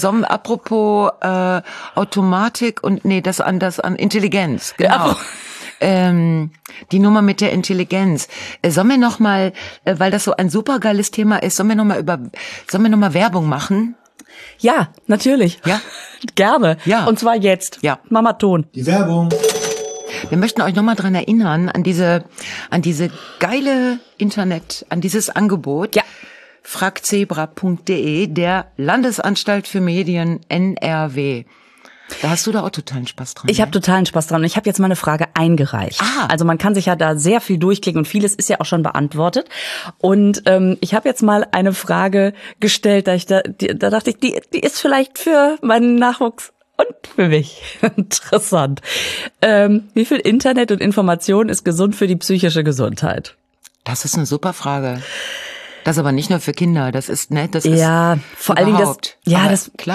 Automatik und das an Intelligenz, genau. Die Nummer mit der Intelligenz. Sollen wir noch mal, weil das so ein supergeiles Thema ist, sollen wir noch mal Werbung machen? Ja, natürlich. Ja? Gerne. Ja. Und zwar jetzt. Ja. Mama Ton. Die Werbung. Wir möchten euch nochmal dran erinnern, an diese geile Internet, an dieses Angebot. Ja. fragzebra.de, der Landesanstalt für Medien NRW. Da hast du da auch totalen Spaß dran. Ich habe totalen Spaß dran und ich habe jetzt mal eine Frage eingereicht. Also man kann sich ja da sehr viel durchklicken und vieles ist ja auch schon beantwortet. Und ich habe jetzt mal eine Frage gestellt, da dachte ich, die ist vielleicht für meinen Nachwuchs und für mich interessant. Wie viel Internet und Information ist gesund für die psychische Gesundheit? Das ist eine super Frage. Das aber nicht nur für Kinder, das ist ja, vor allen Dingen das, ja, das klar.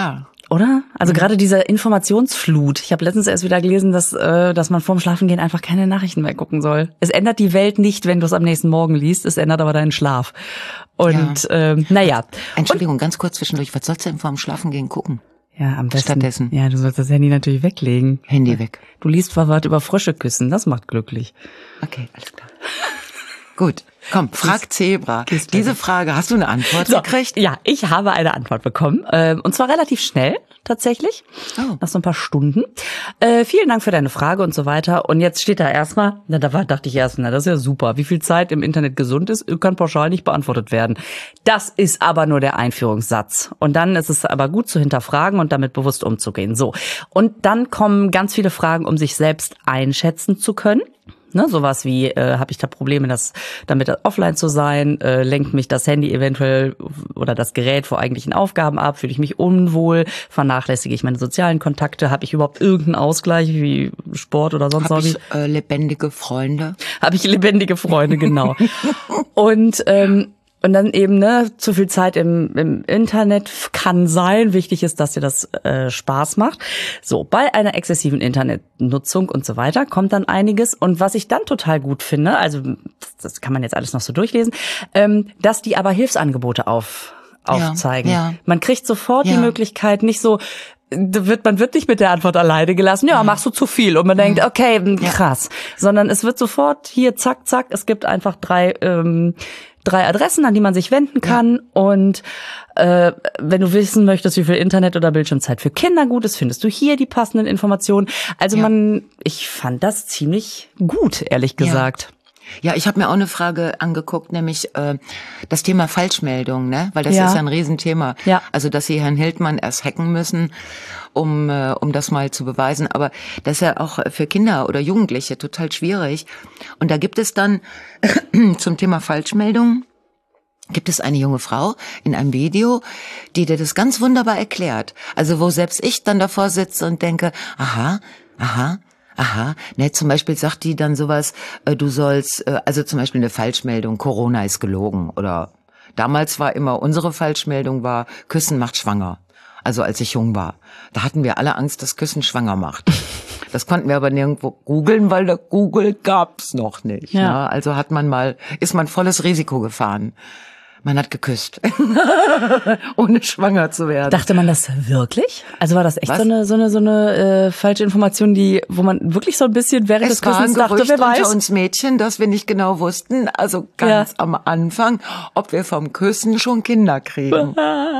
Oder? Also gerade diese Informationsflut. Ich habe letztens erst wieder gelesen, dass man vorm Schlafengehen einfach keine Nachrichten mehr gucken soll. Es ändert die Welt nicht, wenn du es am nächsten Morgen liest. Es ändert aber deinen Schlaf. Und naja. Entschuldigung, ganz kurz zwischendurch. Was sollst du denn vorm Schlafengehen gucken? Ja, am besten. Stattdessen. Ja, du sollst das Handy natürlich weglegen. Handy weg. Du liest was über Frösche küssen. Das macht glücklich. Okay, alles klar. Gut. Komm, frag Zebra. Diese Frage, hast du eine Antwort gekriegt? Ja, ich habe eine Antwort bekommen. Und zwar relativ schnell, tatsächlich. Nach so ein paar Stunden. Vielen Dank für deine Frage und so weiter. Und jetzt steht da erstmal, dachte ich erst, das ist ja super. Wie viel Zeit im Internet gesund ist, kann pauschal nicht beantwortet werden. Das ist aber nur der Einführungssatz. Und dann ist es aber gut zu hinterfragen und damit bewusst umzugehen. So. Und dann kommen ganz viele Fragen, um sich selbst einschätzen zu können. Ne, sowas wie, habe ich da Probleme, damit offline zu sein? Lenkt mich das Handy eventuell oder das Gerät vor eigentlichen Aufgaben ab? Fühle ich mich unwohl? Vernachlässige ich meine sozialen Kontakte? Habe ich überhaupt irgendeinen Ausgleich wie Sport oder sonst was? Habe ich lebendige Freunde? Habe ich lebendige Freunde, genau. Und dann eben, zu viel Zeit im Internet kann sein. Wichtig ist, dass dir das Spaß macht. So, bei einer exzessiven Internetnutzung und so weiter kommt dann einiges. Und was ich dann total gut finde, also das kann man jetzt alles noch so durchlesen, dass die aber Hilfsangebote aufzeigen. Ja. Man kriegt sofort die Möglichkeit, nicht so, man wird nicht mit der Antwort alleine gelassen, machst du zu viel. Und man denkt, okay, krass. Sondern es wird sofort hier, zack, zack, es gibt einfach drei Adressen, an die man sich wenden kann. Und wenn du wissen möchtest, wie viel Internet- oder Bildschirmzeit für Kinder gut ist, findest du hier die passenden Informationen. Also ich fand das ziemlich gut, ehrlich gesagt. Ja, ich habe mir auch eine Frage angeguckt, nämlich das Thema Falschmeldung, ne? Weil das ist ja ein Riesenthema. Ja. Also, dass sie Herrn Hildmann erst hacken müssen, um das mal zu beweisen. Aber das ist ja auch für Kinder oder Jugendliche total schwierig. Und da gibt es dann zum Thema Falschmeldung gibt es eine junge Frau in einem Video, die dir das ganz wunderbar erklärt. Also wo selbst ich dann davor sitze und denke, aha, ne, zum Beispiel sagt die dann sowas, du sollst, also zum Beispiel eine Falschmeldung, Corona ist gelogen, oder damals war immer, unsere Falschmeldung war, Küssen macht schwanger. Also als ich jung war. Da hatten wir alle Angst, dass Küssen schwanger macht. Das konnten wir aber nirgendwo googeln, weil der Google gab's noch nicht. Ja. Ne? Also ist man volles Risiko gefahren. Man hat geküsst, ohne schwanger zu werden. Dachte man das wirklich? Also war das echt so eine falsche Information, wo man wirklich so ein bisschen während des Küssens dachte, wer weiß? Unter uns Mädchen, dass wir nicht genau wussten, also ganz am Anfang, ob wir vom Küssen schon Kinder kriegen.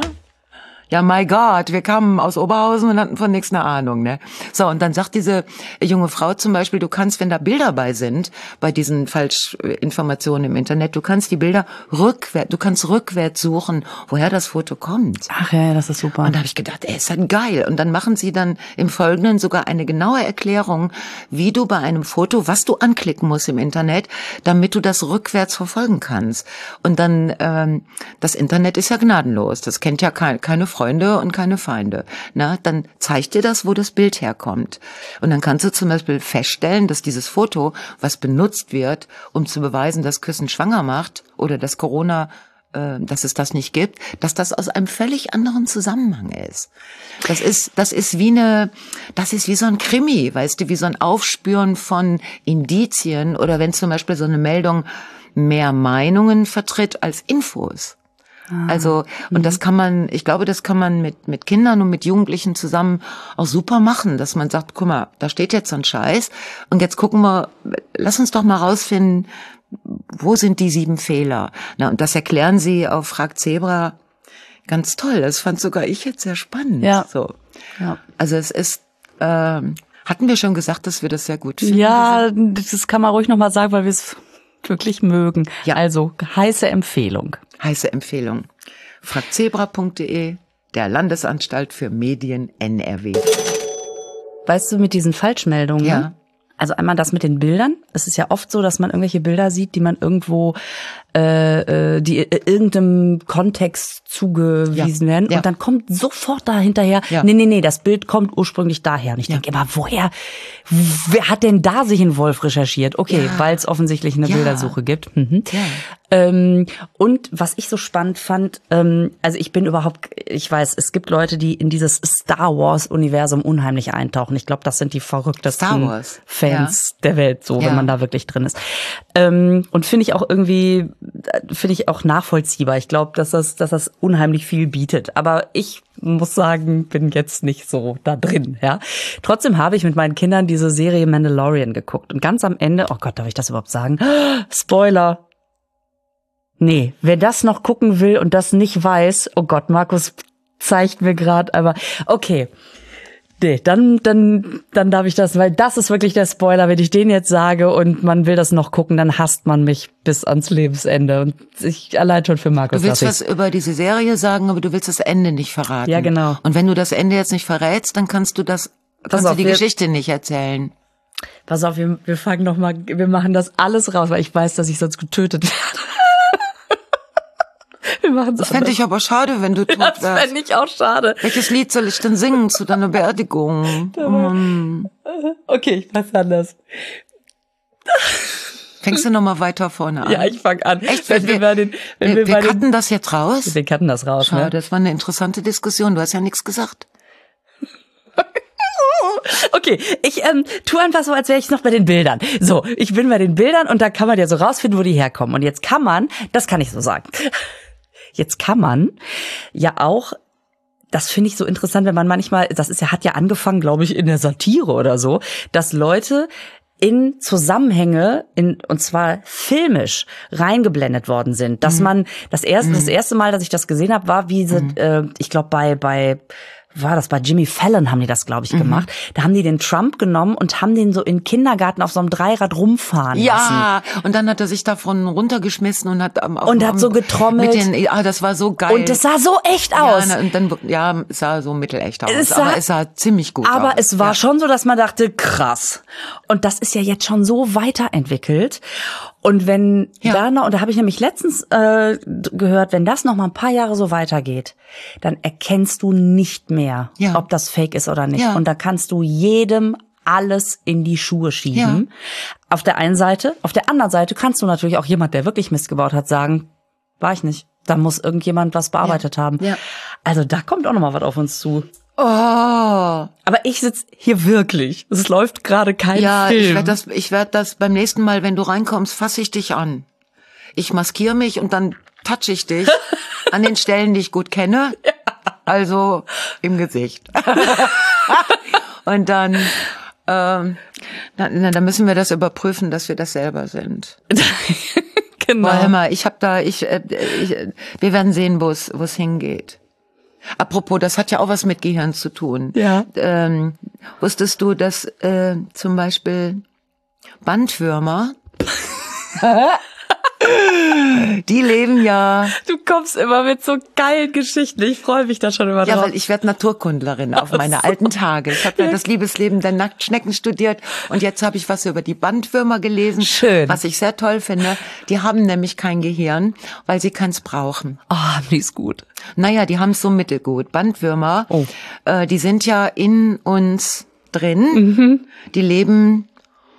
Ja, my God, wir kamen aus Oberhausen und hatten von nichts eine Ahnung, ne? So, und dann sagt diese junge Frau zum Beispiel, du kannst, wenn da Bilder bei sind, bei diesen Falschinformationen im Internet, du kannst die Bilder rückwärts suchen, woher das Foto kommt. Ach ja, das ist super. Und da habe ich gedacht, ist halt geil. Und dann machen sie dann im Folgenden sogar eine genaue Erklärung, wie du bei einem Foto, was du anklicken musst im Internet, damit du das rückwärts verfolgen kannst. Und dann, das Internet ist ja gnadenlos. Das kennt ja keine Freunde und keine Feinde. Na, dann zeigt dir das, wo das Bild herkommt. Und dann kannst du zum Beispiel feststellen, dass dieses Foto, was benutzt wird, um zu beweisen, dass Küssen schwanger macht oder dass Corona, dass es das nicht gibt, dass das aus einem völlig anderen Zusammenhang ist. Das ist wie so ein Krimi, weißt du, wie so ein Aufspüren von Indizien oder wenn zum Beispiel so eine Meldung mehr Meinungen vertritt als Infos. Also, und das kann man mit Kindern und mit Jugendlichen zusammen auch super machen, dass man sagt, guck mal, da steht jetzt so ein Scheiß und jetzt gucken wir, lass uns doch mal rausfinden, wo sind die 7 Fehler? Na, und das erklären sie auf Frag Zebra ganz toll. Das fand sogar ich jetzt sehr spannend. Ja. So. Ja. Also es ist, hatten wir schon gesagt, dass wir das sehr gut finden? Ja, das kann man ruhig nochmal sagen, weil wir es wirklich mögen. Ja. Also, heiße Empfehlung. Heiße Empfehlung. fragzebra.de, der Landesanstalt für Medien NRW. Weißt du, mit diesen Falschmeldungen? Ja. Also einmal das mit den Bildern. Es ist ja oft so, dass man irgendwelche Bilder sieht, die man irgendwo, die irgendeinem Kontext zugewiesen werden. Und dann kommt sofort da hinterher, nee, das Bild kommt ursprünglich daher. Und ich denke immer, wer hat denn da sich in Wolf recherchiert? Okay, weil es offensichtlich eine Bildersuche gibt. Mhm. Und was ich so spannend fand, also ich weiß, es gibt Leute, die in dieses Star Wars Universum unheimlich eintauchen. Ich glaube, das sind die verrücktesten Fans der Welt, so, wenn man da wirklich drin ist. Und finde ich auch nachvollziehbar. Ich glaube, dass das unheimlich viel bietet. Aber ich muss sagen, bin jetzt nicht so da drin, ja. Trotzdem habe ich mit meinen Kindern diese Serie Mandalorian geguckt. Und ganz am Ende, oh Gott, darf ich das überhaupt sagen? Spoiler! Nee, wer das noch gucken will und das nicht weiß, oh Gott, Markus zeigt mir gerade, aber okay. Nee, dann darf ich das, weil das ist wirklich der Spoiler, wenn ich den jetzt sage und man will das noch gucken, dann hasst man mich bis ans Lebensende. Und ich allein schon für Markus. Du willst was über diese Serie sagen, aber du willst das Ende nicht verraten. Ja, genau. Und wenn du das Ende jetzt nicht verrätst, dann kannst du die Geschichte nicht erzählen. Pass auf, wir fangen nochmal, wir machen das alles raus, weil ich weiß, dass ich sonst getötet werde. Das fände ich aber schade, wenn du tot wärst. Das fände ich auch schade. Welches Lied soll ich denn singen zu deiner Beerdigung? Okay, ich mach's anders. Fängst du nochmal weiter vorne an? Ja, ich fang an. Echt? Wir cutten das jetzt raus? Wir cutten das raus, schade, ne? Das war eine interessante Diskussion. Du hast ja nichts gesagt. Okay, ich tu einfach so, als wäre ich noch bei den Bildern. So, ich bin bei den Bildern und da kann man ja so rausfinden, wo die herkommen. Und jetzt kann man, das kann ich so sagen, jetzt kann man ja auch, das finde ich so interessant, wenn man manchmal, hat ja angefangen, glaube ich, in der Satire oder so, dass Leute in Zusammenhänge, und zwar filmisch reingeblendet worden sind. Dass man, das erste Mal, dass ich das gesehen habe, war wie sie, ich glaube bei Jimmy Fallon haben die das, glaube ich, gemacht. Da haben die den Trump genommen und haben den so in den Kindergarten auf so einem Dreirad rumfahren lassen. Ja, und dann hat er sich davon runtergeschmissen und hat hat so getrommelt. Das war so geil. Und das sah so echt aus. Ja, und dann, es sah so mittelecht aus. Aber es sah ziemlich gut aus. Aber es war schon so, dass man dachte, krass. Und das ist ja jetzt schon so weiterentwickelt. Und wenn da habe ich nämlich letztens gehört, wenn das noch mal ein paar Jahre so weitergeht, dann erkennst du nicht mehr, ob das Fake ist oder nicht. Ja. Und da kannst du jedem alles in die Schuhe schieben. Ja. Auf der einen Seite. Auf der anderen Seite kannst du natürlich auch jemand, der wirklich Mist gebaut hat, sagen, war ich nicht. Da muss irgendjemand was bearbeitet haben. Ja. Also da kommt auch noch mal was auf uns zu. Oh. Aber ich sitz hier wirklich. Es läuft gerade kein Film. Ja, ich werd das beim nächsten Mal, wenn du reinkommst, fasse ich dich an. Ich maskiere mich und dann touch ich dich an den Stellen, die ich gut kenne. Ja. Also im Gesicht. Und dann müssen wir das überprüfen, dass wir das selber sind. Genau. Boah, hör mal, wir werden sehen, wo es hingeht. Apropos, das hat ja auch was mit Gehirn zu tun. Ja. Wusstest du, dass zum Beispiel Bandwürmer, die leben ja... Du kommst immer mit so geilen Geschichten. Ich freue mich da schon immer drauf. Ja, weil ich werde Naturkundlerin auf meine alten Tage. Ich habe ja das Liebesleben der Nacktschnecken studiert und jetzt habe ich was über die Bandwürmer gelesen. Schön. Was ich sehr toll finde. Die haben nämlich kein Gehirn, weil sie keins brauchen. Die ist gut. Naja, die haben es so mittelgut. Bandwürmer, die sind ja in uns drin. Mhm. Die leben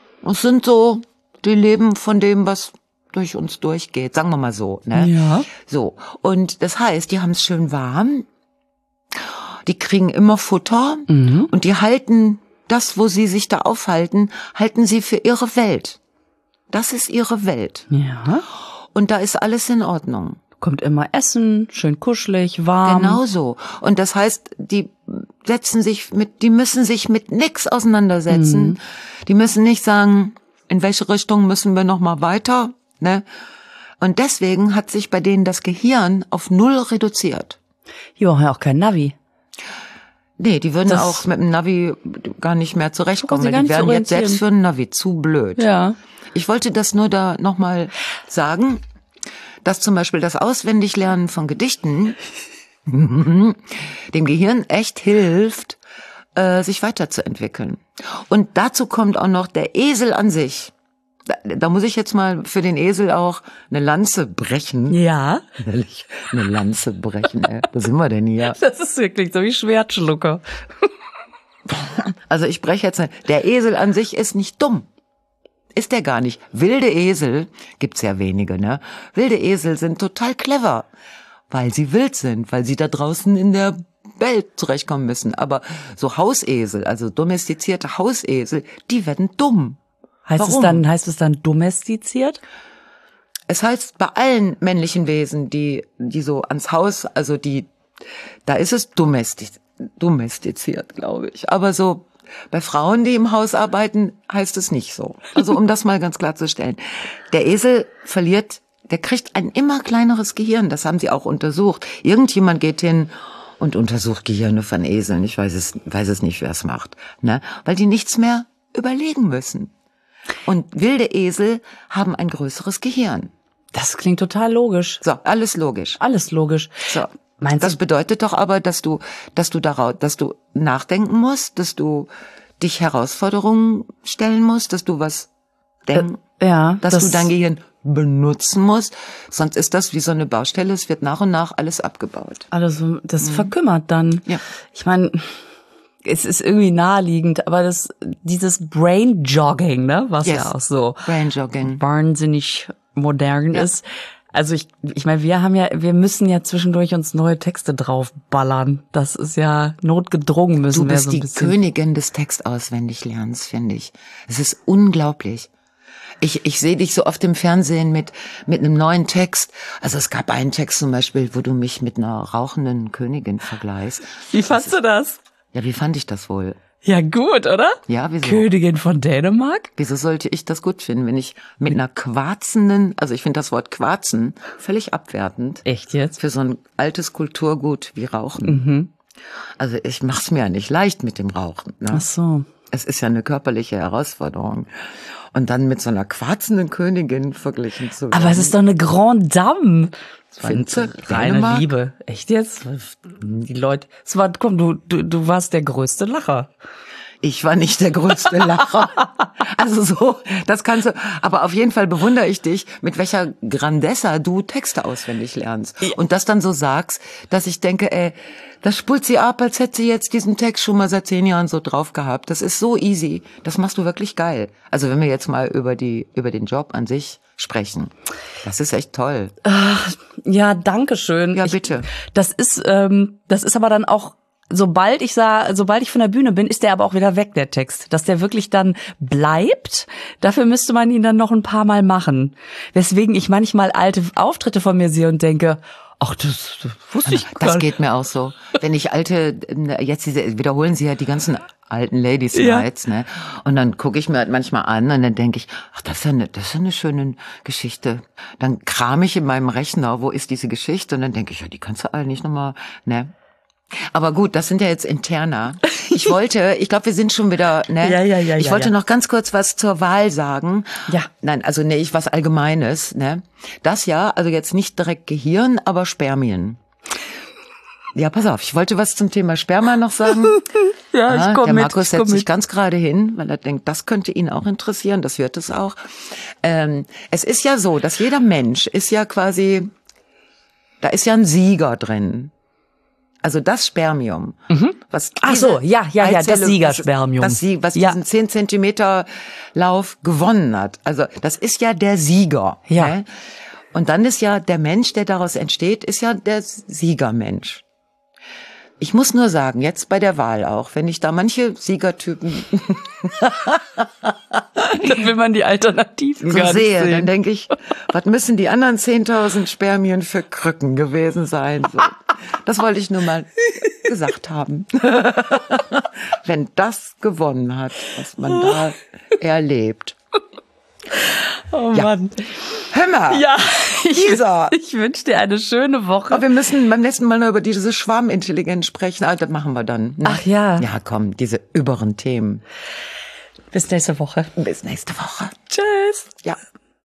von dem, was durch uns durchgeht, sagen wir mal so, ne? Ja. So. Und das heißt, die haben es schön warm. Die kriegen immer Futter. Mhm. Und die halten das, wo sie sich da aufhalten, halten sie für ihre Welt. Das ist ihre Welt. Ja. Und da ist alles in Ordnung. Kommt immer Essen, schön kuschelig, warm. Genau so. Und das heißt, die müssen sich mit nix auseinandersetzen. Mhm. Die müssen nicht sagen, in welche Richtung müssen wir noch mal weiter, ne? Und deswegen hat sich bei denen das Gehirn auf 0 reduziert. Ja, auch kein Navi. Nee, die würden auch mit dem Navi gar nicht mehr zurechtkommen. Die wären jetzt selbst für ein Navi zu blöd. Ja. Ich wollte das nur da nochmal sagen, dass zum Beispiel das Auswendiglernen von Gedichten dem Gehirn echt hilft, sich weiterzuentwickeln. Und dazu kommt auch noch der Esel an sich. Da muss ich jetzt mal für den Esel auch eine Lanze brechen. Ja. Eine Lanze brechen, ey. Wo sind wir denn hier? Das ist wirklich so wie Schwertschlucker. Also ich breche jetzt, der Esel an sich ist nicht dumm. ist der gar nicht. Wilde Esel, gibt's ja wenige, ne? Wilde Esel sind total clever, weil sie wild sind, weil sie da draußen in der Welt zurechtkommen müssen. Aber so Hausesel, also domestizierte Hausesel, die werden dumm. Heißt es dann domestiziert? Es heißt bei allen männlichen Wesen, die so ans Haus, also da ist es domestiziert, glaube ich. Aber so bei Frauen, die im Haus arbeiten, heißt es nicht so. Also um das mal ganz klarzustellen. Der Esel der kriegt ein immer kleineres Gehirn. Das haben sie auch untersucht. Irgendjemand geht hin und untersucht Gehirne von Eseln. Ich weiß es nicht, wer es macht, ne? Weil die nichts mehr überlegen müssen. Und wilde Esel haben ein größeres Gehirn. Das klingt total logisch. So, alles logisch. Alles logisch. So. Das bedeutet doch aber, dass du nachdenken musst, dass du dich Herausforderungen stellen musst, dass du was denkst, dass du dein Gehirn benutzen musst. Sonst ist das wie so eine Baustelle, es wird nach und nach alles abgebaut. Also, das verkümmert dann. Ja. Ich meine, es ist irgendwie naheliegend, aber dieses Brain Jogging, ne, was ja auch so Brain Jogging wahnsinnig modern ist. Also ich meine, wir müssen ja zwischendurch uns neue Texte draufballern. Das ist ja notgedrungen müssen wir so ein bisschen. Du bist die Königin des Textauswendiglernens, finde ich. Es ist unglaublich. Ich sehe dich so oft im Fernsehen mit einem neuen Text. Also es gab einen Text zum Beispiel, wo du mich mit einer rauchenden Königin vergleichst. Wie fandst du das? Ja, wie fand ich das wohl? Ja, gut, oder? Ja, wieso? Königin von Dänemark? Wieso sollte ich das gut finden, wenn ich mit einer quarzenden, also ich finde das Wort quarzen völlig abwertend. Echt jetzt? Für so ein altes Kulturgut wie Rauchen. Mhm. Also ich mach's mir ja nicht leicht mit dem Rauchen. Ne? Ach so. Es ist ja eine körperliche Herausforderung. Und dann mit so einer quarzenden Königin verglichen zu werden. Aber es ist doch eine Grande Dame. Finze, reine Liebe. Echt jetzt? Die Leute, du warst der größte Lacher. Ich war nicht der größte Lacher. Also so, das kannst du, aber auf jeden Fall bewundere ich dich, mit welcher Grandezza du Texte auswendig lernst. Und das dann so sagst, dass ich denke, das spult sie ab, als hätte sie jetzt diesen Text schon mal seit 10 Jahren so drauf gehabt. Das ist so easy. Das machst du wirklich geil. Also wenn wir jetzt mal über den Job an sich sprechen. Das ist echt toll. Ja, danke schön. Ja, bitte. Das ist aber dann auch, sobald ich von der Bühne bin, ist der aber auch wieder weg, der Text. Dass der wirklich dann bleibt, dafür müsste man ihn dann noch ein paar Mal machen. Weswegen ich manchmal alte Auftritte von mir sehe und denke, ach, das wusste ich gar nicht. Das geht mir auch so. Wenn ich wiederholen sie ja die ganzen alten Ladies Nights, ne? Und dann gucke ich mir halt manchmal an und dann denke ich, ach, das ist ja eine schöne Geschichte. Dann kram ich in meinem Rechner, wo ist diese Geschichte? Und dann denke ich, ja, die kannst du alle nicht nochmal, ne? Aber gut, das sind ja jetzt interner. Ich glaube, wir sind schon wieder, ne? Ja. Ich wollte noch ganz kurz was zur Wahl sagen. Ja. Nein, also was Allgemeines, ne? Das ja, also jetzt nicht direkt Gehirn, aber Spermien. Ja, pass auf, ich wollte was zum Thema Sperma noch sagen. Ja, ich komme mit. Der Markus setzt sich ganz gerade hin, weil er denkt, das könnte ihn auch interessieren, das wird es auch. Es ist ja so, dass jeder Mensch ist ja quasi, da ist ja ein Sieger drin. Also das Spermium, was ach so, ja, das Siegerspermium, was diesen 10 Zentimeter Lauf gewonnen hat. Also das ist ja der Sieger. Ja. Ne? Und dann ist ja der Mensch, der daraus entsteht, ist ja der Siegermensch. Ich muss nur sagen, jetzt bei der Wahl auch, wenn ich da manche Siegertypen dann will man die Alternativen so gar nicht sehe, sehen. dann denke ich, was müssen die anderen 10.000 Spermien für Krücken gewesen sein? So. Das wollte ich nur mal gesagt haben. Wenn das gewonnen hat, was man da erlebt. Oh Mann. Hör mal. Ja, Lisa. Ich wünsche dir eine schöne Woche. Aber wir müssen beim nächsten Mal noch über diese Schwarmintelligenz sprechen. Ah, das machen wir dann. Ne? Ach ja. Ja, komm, diese überen Themen. Bis nächste Woche. Bis nächste Woche. Tschüss. Ja.